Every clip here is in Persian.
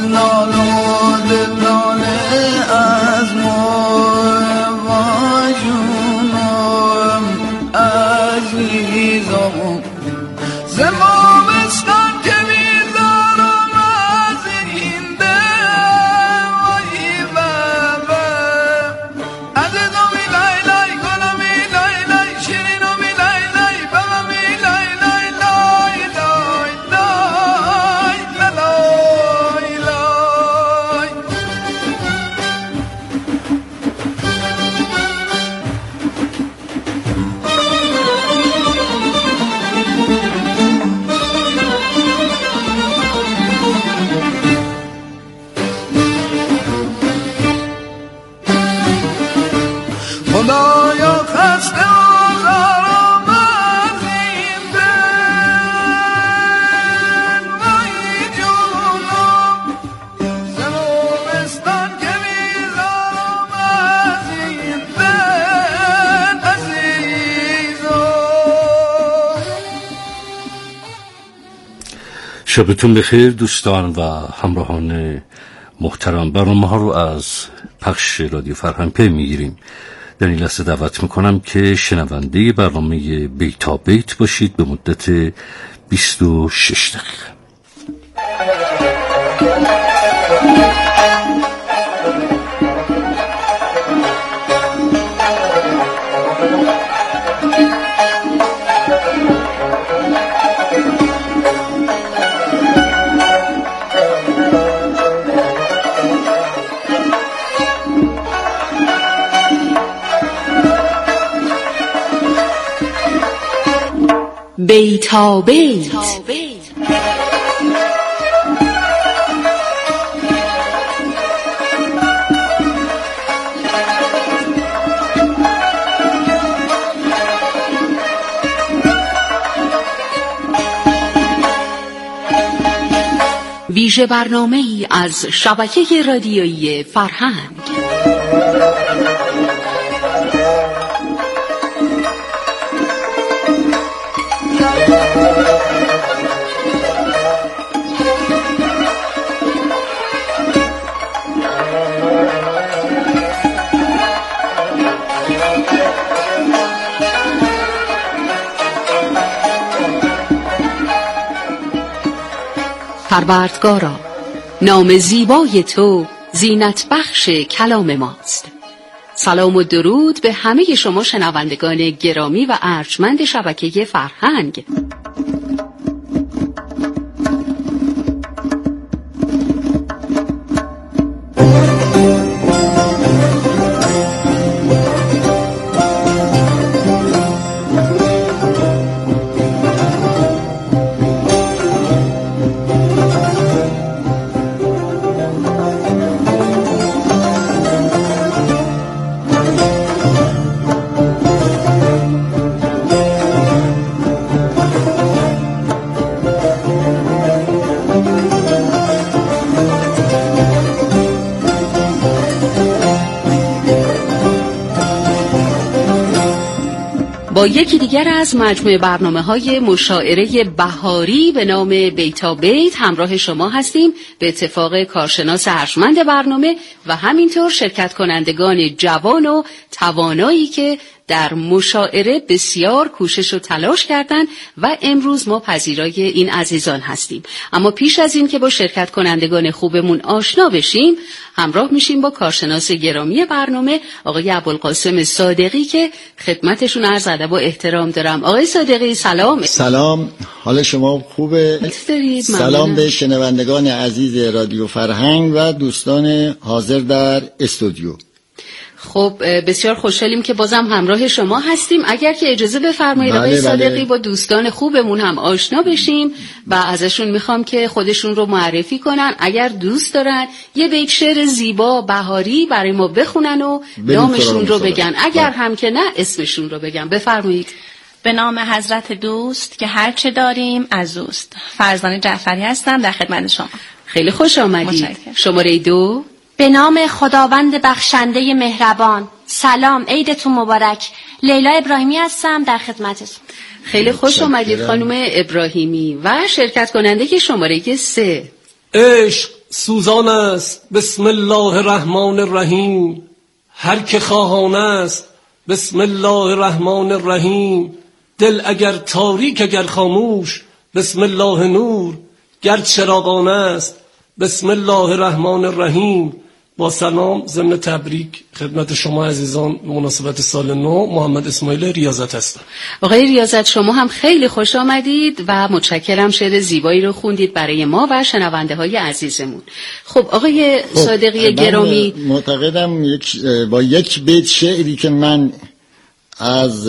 شبتون بخیر دوستان و همراهان محترم. برنامه ها رو از پخش رادیو فرهنگ پی میگیریم. در این لحظه دعوت میکنم که شنونده برنامه بیتا بیت باشید به مدت 26 دقیقه. بیتا بیت. ویژه برنامه‌ای از شبکه رادیویی فرهنگ. پروردگارا، نام زیبای تو زینت بخش کلام ماست. سلام و درود به همه شما شنوندگان گرامی و ارجمند شبکه فرهنگ. با یکی دیگر از مجموعه برنامه‌های مشاعره بهاری به نام بیتا بیت همراه شما هستیم. به اتفاق کارشناس ارجمند برنامه و همینطور شرکت کنندگان جوان و توانایی که در مشاعره بسیار کوشش و تلاش کردند و امروز ما پذیرای این عزیزان هستیم. اما پیش از این که با شرکت کنندگان خوبمون آشنا بشیم، همراه میشیم با کارشناس گرامی برنامه آقای ابوالقاسم صادقی که خدمتشون عرض ادب و احترام دارم. آقای صادقی سلام. سلام، حال شما خوبه؟ سلام به شنوندگان عزیز رادیو فرهنگ و دوستان حاضر در استودیو. خب بسیار خوشحالیم که بازم همراه شما هستیم. اگر که اجازه بفرمایید آقای صادقی با دوستان خوبمون هم آشنا بشیم و ازشون میخوام که خودشون رو معرفی کنن. اگر دوست دارن یه بیت شعر زیبا بهاری برای ما بخونن و نامشون رو بگن، اگر هم که نه اسمشون رو بگن. بفرمایید. به نام حضرت دوست که هرچه داریم از اوست. فرزانه جعفری هستم در خدمت شما. خیلی خوش آمدید. شماره 2. به نام خداوند بخشنده مهربان. سلام، عیدتون مبارک. لیلا ابراهیمی هستم در خدمتتون. خیلی خوش آمدید خانم ابراهیمی. و شرکت کننده که شماره 3. عشق سوزان است بسم الله الرحمن الرحیم، هر که خواهان است بسم الله الرحمن الرحیم. دل اگر تاریک اگر خاموش بسم الله نور، گر چراغان است بسم الله الرحمن الرحیم. با سلام ضمن تبریک خدمت شما عزیزان به مناسبت سال نو، محمد اسماعیل ریاضت هستم. آقای ریاضت شما هم خیلی خوش آمدید و متشکرم شعر زیبایی رو خوندید برای ما و شنونده های عزیزمون. خب آقای صادقی گرامی، معتقدم با یک بیت شعری که من از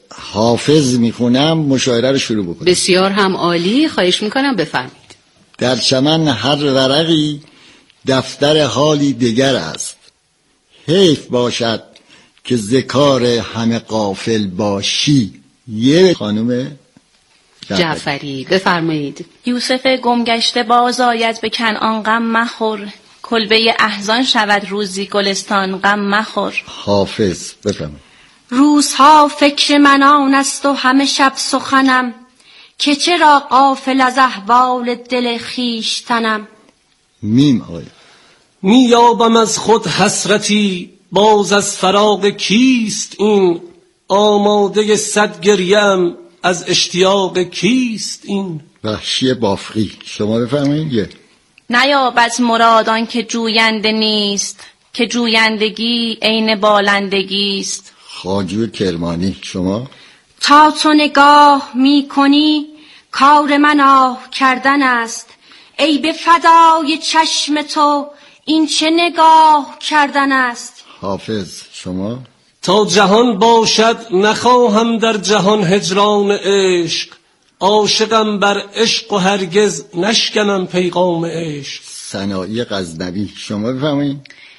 حافظ میخونم مشاعره رو شروع بکنم. بسیار هم عالی، خواهش میکنم بفرمایید. در چمن هر ورقی دفتر حالی دگر است، حیف باشد که ذکار همه غافل باشی. یه خانم جعفری بفرمایید. یوسف گمگشته باز آید به کنعان غم مخور، کلبه احزان شود روزی گلستان غم مخور. حافظ بفرمایید. روزها فکر من آن است و همه شب سخنم، که چرا غافل از احوال دل خویشتنم. میم آقای. میابم از خود حسرتی باز از فراق کیست این، آماده صد گریم از اشتیاق کیست این. وحشی بافقی شما بفرمایید. نیابد مرادان که جوینده نیست، که جویندگی عین بالندگی است. خواجو کرمانی شما. تا تو نگاه می کنی کار من آه کردن است، ای به فدای چشم تو این چه نگاه کردن است. حافظ شما. تا جهان باشد نخواهم در جهان هجران عشق، عاشقم بر عشق و هرگز نشکنم پیغام عشق. سنایی غزنوی شما بفرمایید.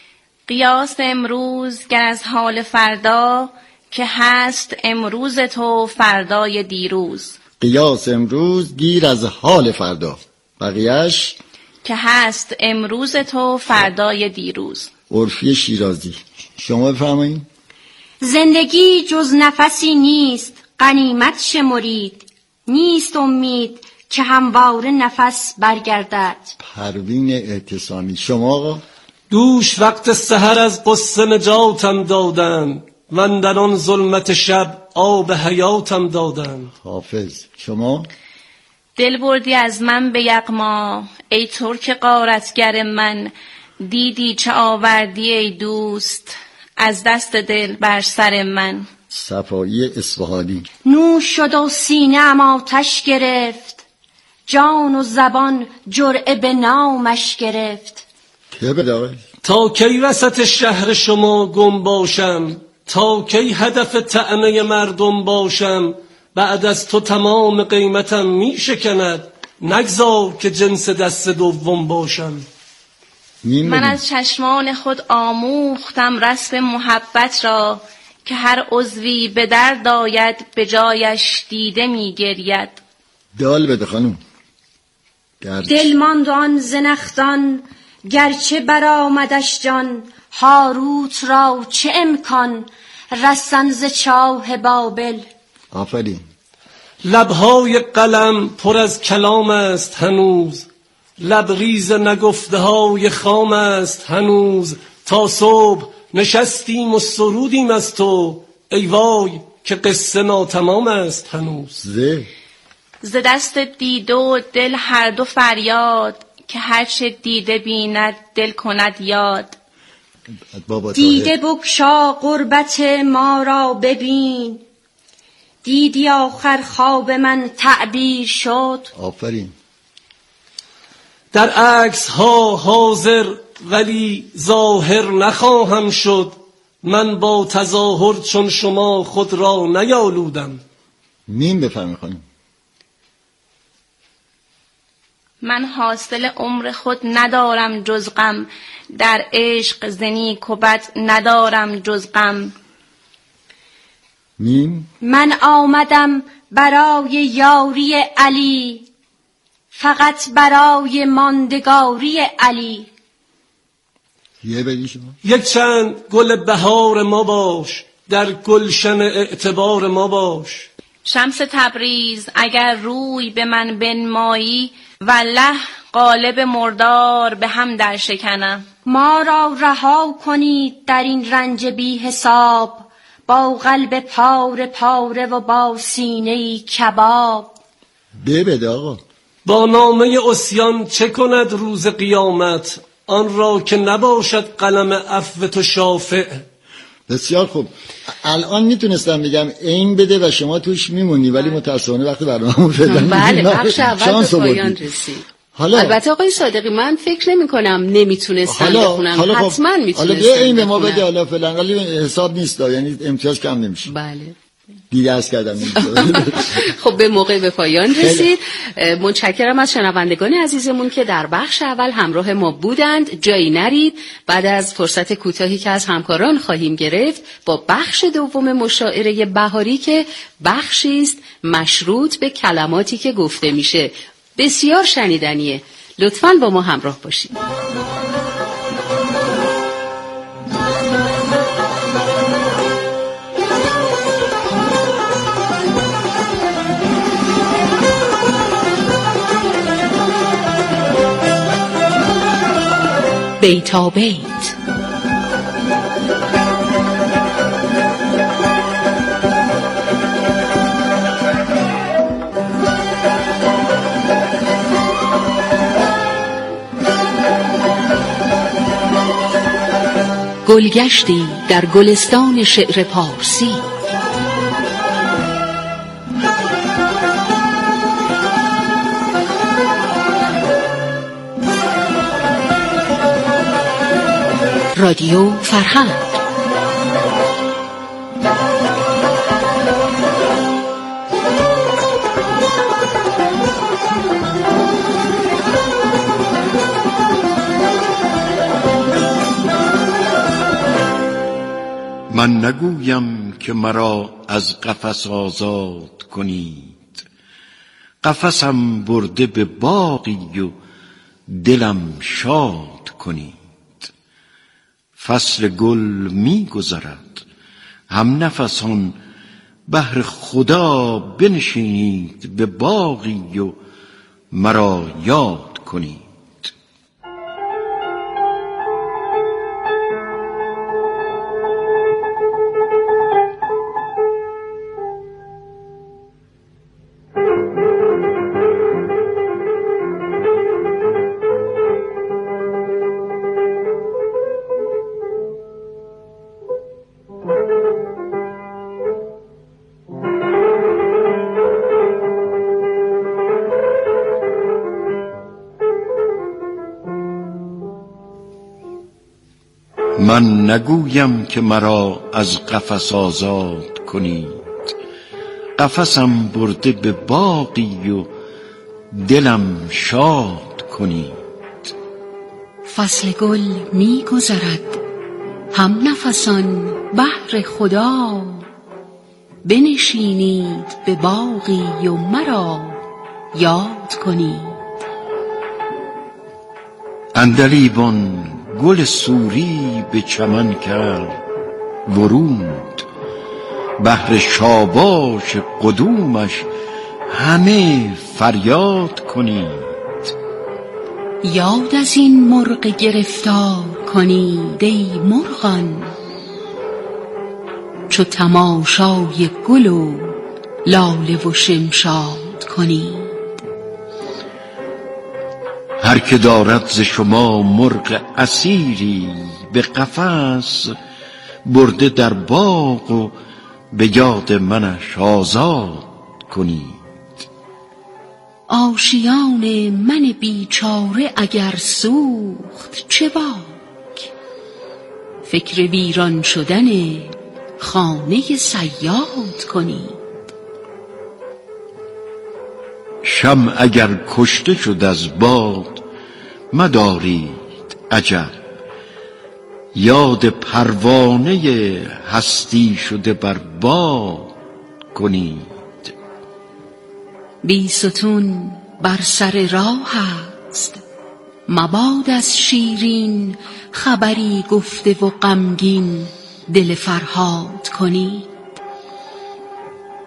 قیاس امروز گر از حال فردا، که هست امروز تو فردای دیروز. قیاس امروز گیر از حال فردا، بقیهش که هست امروز تو فردای دیروز. عرفی شیرازی شما بفرمایید. زندگی جز نفسی نیست غنیمت شمرید، نیست امید که همواره نفس برگردد. پروین اعتصامی شما آقا. دوش وقت سحر از قصه نجاتم دادن، من در آن ظلمت شب آب حیاتم دادن. حافظ شما. دل بردی از من به یغما ای ترک غارتگر من، دیدی چه آوردی ای دوست از دست دل بر سر من. صفایی اصفهانی. نوش شد و سینه‌ام آتش گرفت، جان و زبان جرعه به نامش گرفت. که بدای تا کی وسط شهر شما گم باشم، تا کی هدف طعنه مردم باشم. بعد از تو تمام قیمتم می شکند، نگذار که جنس دست دوم باشم. من از چشمان خود آموختم رسم محبت را، که هر عضوی به درد آید به جایش دیده می گرید. دال بده خانم. دل ماند آن زنخدان گرچه برآمدش جان، هاروت را چه امکان رستن ز چاه بابل. آفرین. لبهای قلم پر از کلام است هنوز، لبریز نگفته های خام است هنوز. تا صبح نشستیم و سرودیم از تو، ای وای که قصه ناتمام است هنوز. ز دست دیده و دل هر دو فریاد، که هر چه دیده بیند دل کند یاد. دیده بگشا غربت ما را ببین، دیدی آخر خواب من تعبیر شد. آفرین. در عکس ها حاضر ولی ظاهر نخواهم شد، من با تظاهر چون شما خود را نیالودم. میم بفرمی خانم. من حاصل عمر خود ندارم جز غم، در عشق ز نیک و بد ندارم جز غم. میم. من آمدم برای یاری علی، فقط برای ماندگاری علی. یه بدی شما. یک چند گل بهار ما باش، در گلشن اعتبار ما باش. شمس تبریز اگر روی به من بنمایی، والله قالب مردار به هم در شکنم. ما را رها کنید در این رنج بی حساب، با قلب پاره پاره و با سینه کباب. بده آقا. با نامه عصیان چه کند روز قیامت، آن را که نباشد قلم عفو تو شافع. بسیار خوب. الان میتونستم بگم این بده و شما توش میمونی، ولی متاسفانه وقتی برنامه فعلا بله بخش اول به پایان رسید. حالا البته آقای صادقی من فکر نمی کنم نمیتونستم بخونم، حتما میتونستم. حالا بیا این به ما بده، حالا فعلا ولی حساب نیست، یعنی امتیاز کم نمیشه. بله دیگه از کردم. خب به موقع به پایان رسید. متشکرم از شنوندگان عزیزمون که در بخش اول همراه ما بودند. جایی نرید، بعد از فرصت کوتاهی که از همکاران خواهیم گرفت با بخش دوم مشاعره بهاری که بخشی است مشروط به کلماتی که گفته میشه، بسیار شنیدنیه. لطفاً با ما همراه باشید. بیتا بیت. گلگشتی در گلستان شعر پارسی، رادیو فرهنگ. من نگویم که مرا از قفس آزاد کنید، قفسم برده به باغی و دلم شاد کنید. فصل گل می گذرد هم نفسان، بهر خدا بنشینید به باغی و مرا یاد کنید. من نگویم که مرا از قفس آزاد کنید، قفسم برده به باغی و دلم شاد کنید. فصل گل می گذرد هم نفسان، بهر خدا بنشینید به باغی و مرا یاد کنید. عندلیبان گل سوری به چمن کرد ورود، بهر شاباش قدومش همه فریاد کنید. یاد از این مرغ گرفتار کنید ای مرغان، چو تماشای گل و لاله و شمشاد کنید. هر که دارد ز شما مرغ اسیری به قفس، برده در باغ و به یاد منش آزاد کنید. آشیان من بیچاره اگر سوخت چه باک، فکر ویران شدن خانه صیاد کنید. شمع اگر کشته شد از باد مدارید عجب، یاد پروانه هستی شده بر باد کنید. بی ستون بر سر راه است، مباد از شیرین خبری گفته و غمگین دل فرهاد کنید.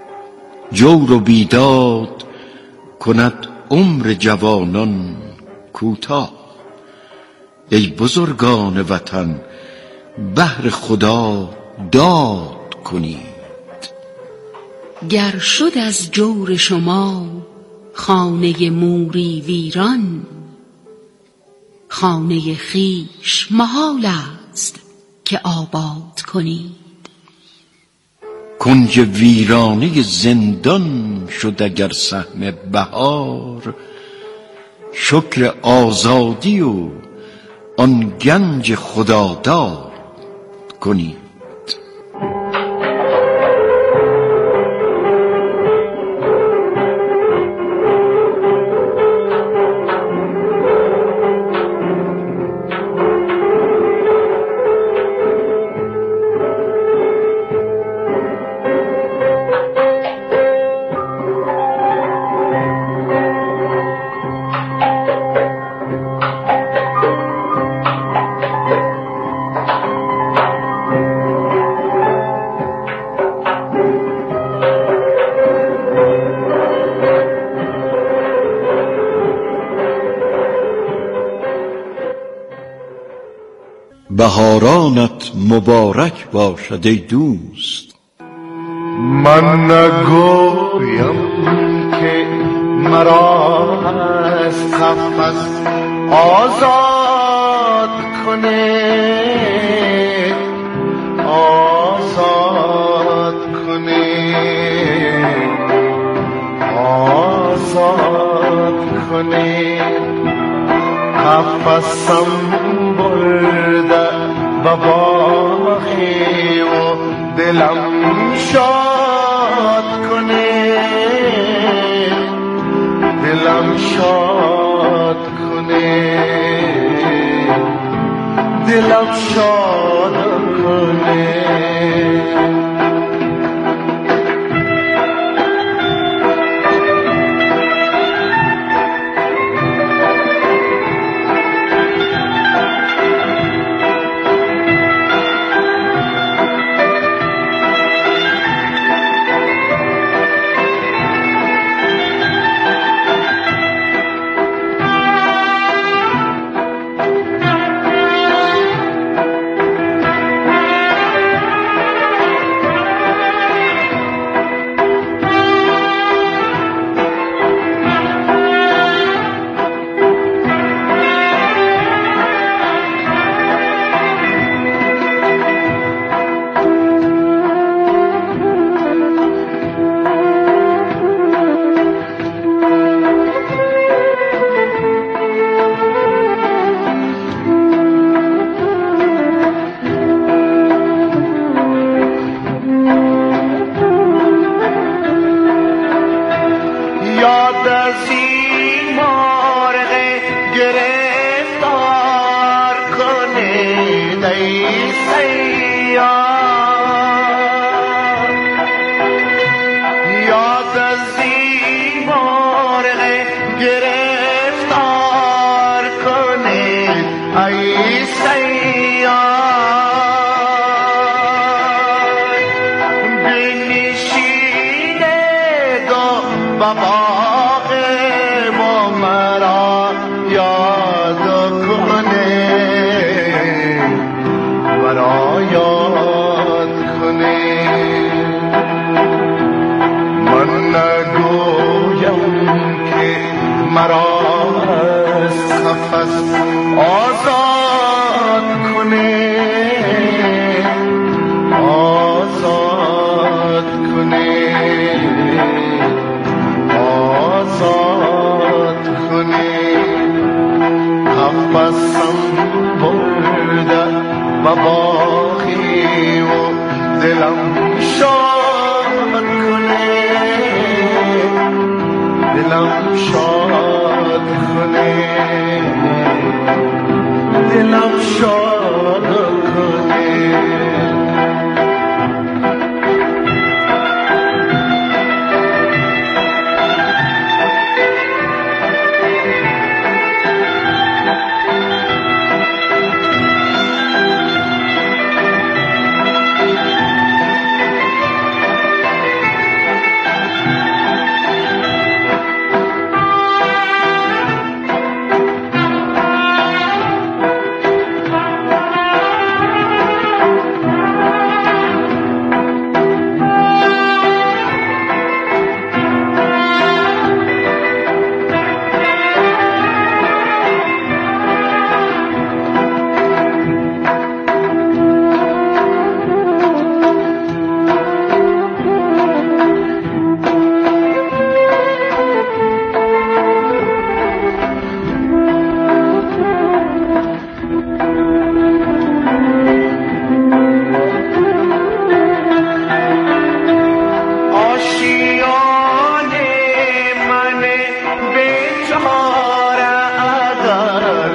جور و بیداد کند عمر جوانان کوتاه. ای بزرگان وطن بهر خدا داد کنید. گر شد از جور شما خانه موری ویران، خانه خویش محال است که آباد کنید. کنج ویرانه زندان شد اگر سهم بهار، شکر آزادی و آن گنج خداداد کنید. بهارانت مبارک باشد ای دوست. من نگویم که مرا از قفس آزاد کنه، آزاد کنه، آزاد کنه. قفسم برده بباخی و دلم شاد کنه، دلم شاد کنه، دلم شاد کنه.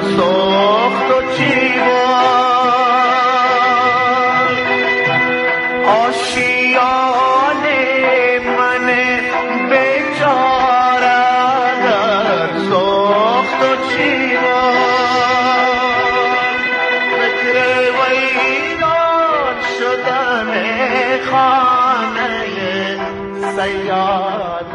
سوخت و چیوار آشیان من بیچاره در سوخت و چیوار فکر ویران شدن خانه صیاد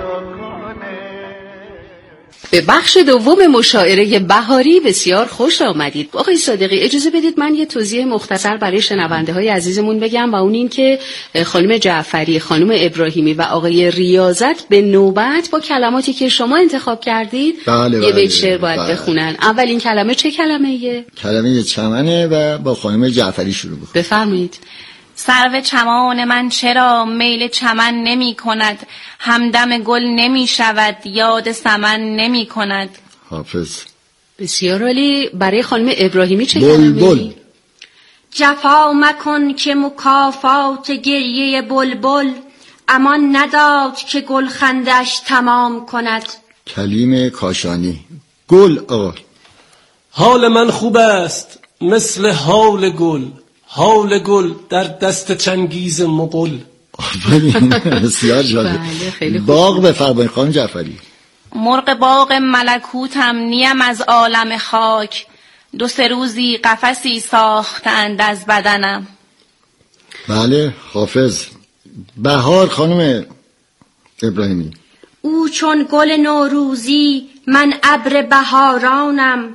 به بخش دوم مشاعره بهاری بسیار خوش آمدید. آقای صادقی اجازه بدید من یه توضیح مختصر برای شنونده های عزیزمون بگم و اون این که خانم جعفری، خانم ابراهیمی و آقای ریاضت به نوبت با کلماتی که شما انتخاب کردید یه بیت شعر باید بخونن. اولین کلمه چه کلمه‌ایه؟ کلمه چمنه و با خانم جعفری شروع بکنید. بفرمایید. سرو چمان من چرا میل چمن نمی کند، همدم گل نمی شود یاد سمن نمی کند. حافظ. بسیار عالی. برای خانم ابراهیمی چه کلمه‌ای؟ بلبل. جفا مکن که مکافات گریه بلبل، امان نداد که گل خندش تمام کند. کلیم کاشانی. گل. آقا حال من خوب است مثل حال گل، حال گل در دست چنگیز مغول. بسیار جالب. باغ بفرمایید خانم جعفری. مرغ باغ ملکوتم نیم از عالم خاک، دو سه روزی قفسی ساختند از بدنم. بله حافظ. بهار خانم ابراهیمی. او چون گل نوروزی من ابر بهارانم،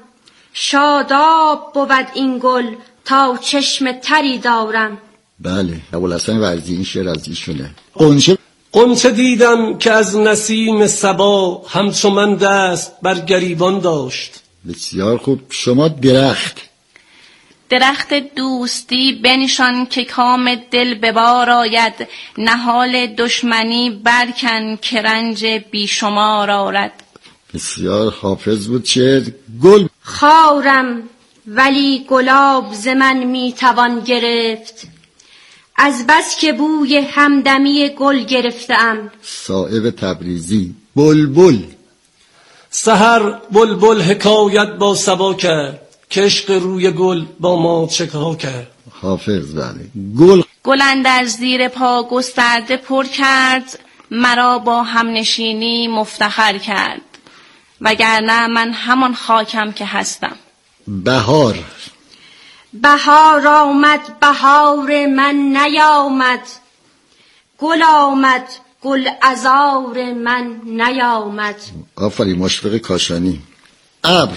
شاداب بود این گل تا چشم تری دارم. بله ابوالحسن ورزی، این شعر از ایشونه. قنچه دیدم که از نسیم صبا، همچو من دست بر گریبان داشت. بسیار خوب. شما درخت. درخت دوستی بنشان که کام دل به بار آید، نهال دشمنی برکن که رنج بیشمار آرد. بسیار حافظ بود. شعر. گل. خارم ولی گلاب ز من میتوان گرفت، از بس که بوی همدمی گل گرفتم. صائب تبریزی. بلبل. سحر بلبل حکایت با صبا کرد، که عشق روی گل با ما چکا کرد. حافظ. بله. گل. گل اندر زیر پا گسترده پر کرد، مرا با همنشینی مفتخر کرد، وگرنه من همان خاکم که هستم. بهار. بهار آمد بهار من نیامد، گل آمد گل عذار من نیامد. آفرین. مشفق کاشانی. ابر.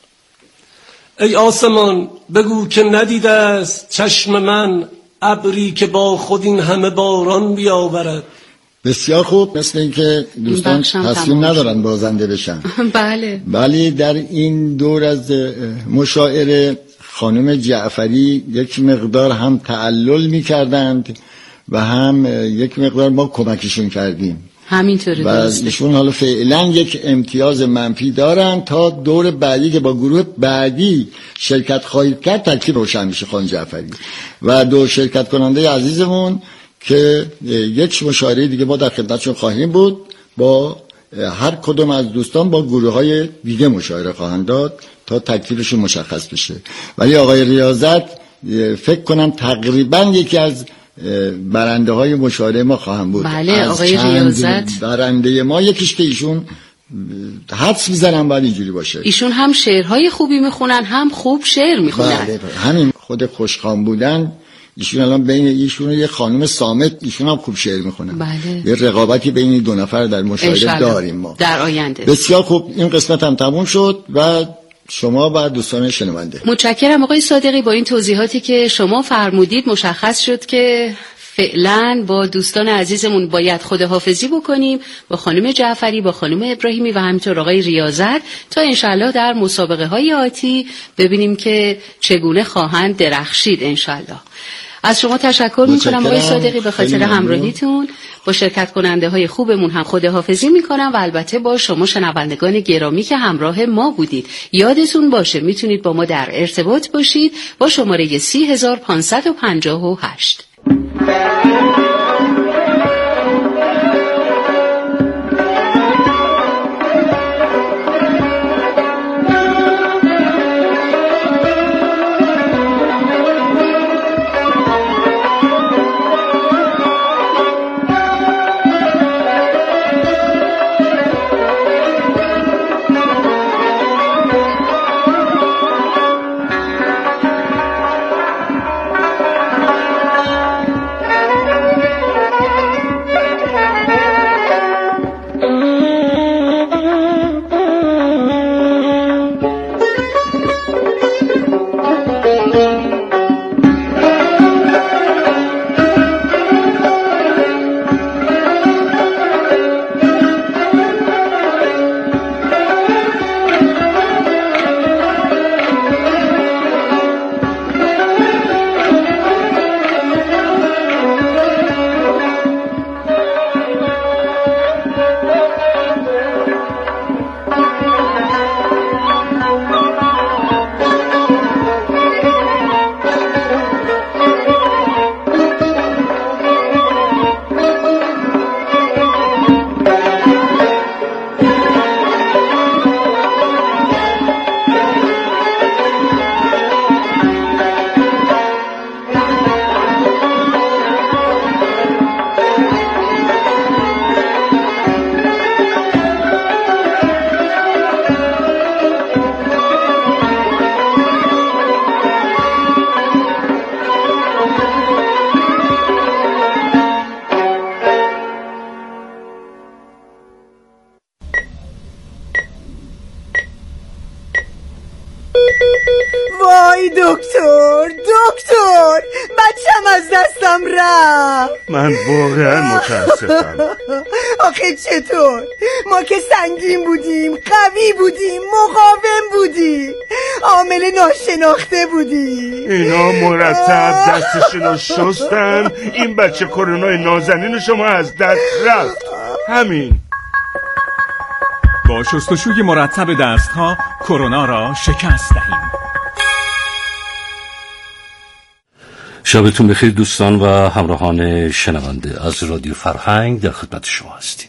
ای آسمان بگو که ندیده است چشم من، ابری که با خود این همه باران بیاورد. بسیار خوب. مثل اینکه دوستان تصمیم ندارن بازنده بشن. بله. ولی در این دور از مشاعره خانم جعفری یک مقدار هم تعلل می‌کردند و هم یک مقدار ما کمکشون کردیم. همینطوره. و ایشون حالا فعلا یک امتیاز منفی دارن تا دور بعدی که با گروه بعدی شرکت خواهید کرد تکلیف روشن میشه خانم جعفری و دو شرکت کننده عزیزمون که یک مشاعره دیگه ما در خدمتشون خواهیم بود. با هر کدوم از دوستان با گروه‌های دیگه مشاعره خواهند داد تا تکلیفشون مشخص بشه. ولی آقای ریاضت فکر کنم تقریبا یکی از برنده های مشاعره ما خواهم بود. بله آقای ریاضت برنده ما یکیش که ایشون حدس میزنم باید اینجوری باشه. ایشون هم شعرهای خوبی میخونن هم خوب شعر میخونن. بله همین خود خوشخوام بودن. ایشون الان بین ایشون یه خانم صامت، ایشون هم خوب شعر میخونن. بله. یه رقابتی بین این دو نفر در مشاعره داریم ما در آینده. بسیار خوب. این قسمت هم تموم شد و شما و دوستان شنونده متشکرم آقای صادقی. با این توضیحاتی که شما فرمودید مشخص شد که فعلا با دوستان عزیزمون باید خداحافظی بکنیم، با خانم جعفری، با خانم ابراهیمی و همینطور آقای ریاضت، تا انشالله در مسابقه های آتی ببینیم که چگونه خواهند درخشید انشالله. از شما تشکر میکنم آقای صادقی به خاطر همراهیتون. با شرکت کننده های خوبمون هم خداحافظی میکنم و البته با شما شنوندگان گرامی که همراه ما بودید. یادتون باشه میتونید با ما در ارتباط باشید با شماره 30558. وای دکتر بچم از دستم رفت. من واقعا متاسفم. آخه چطور؟ ما که سنگین بودیم، قوی بودیم، مقاوم بودیم، عامل ناشناخته بودیم. اینا مرتب دستشونو شستن، این بچه کرونای نازنین شما از دست رفت. همین. با شستشوی مرتب دستها کرونا را شکست دهیم. شبتون بخیر دوستان و همراهان شنونده از رادیو فرهنگ، در خدمت شما هستیم.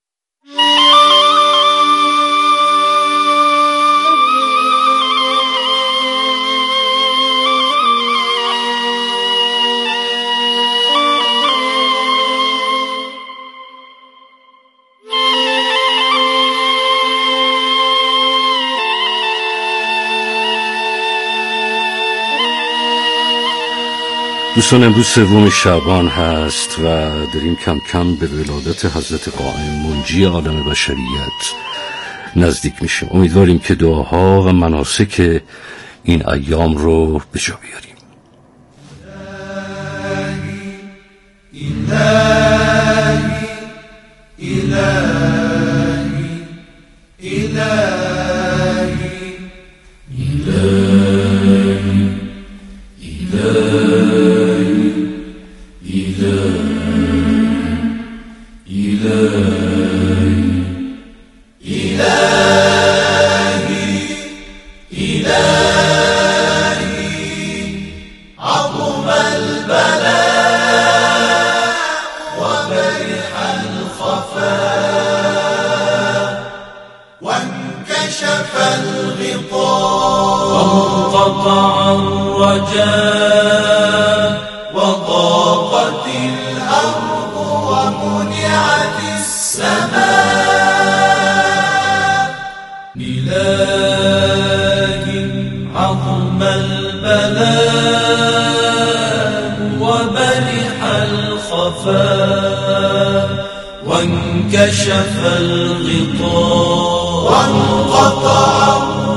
دوستان امروز 3 شعبان هست و داریم کم کم به ولادت حضرت قائم منجی عالم بشریت نزدیک میشیم. امیدواریم که دعاها و مناسک این ایام رو به جا بیاریم. وضاقت الأرض ومنعت السماء إلهي عظم البلاء وبرح الخفاء وانكشف الغطاء وانقطع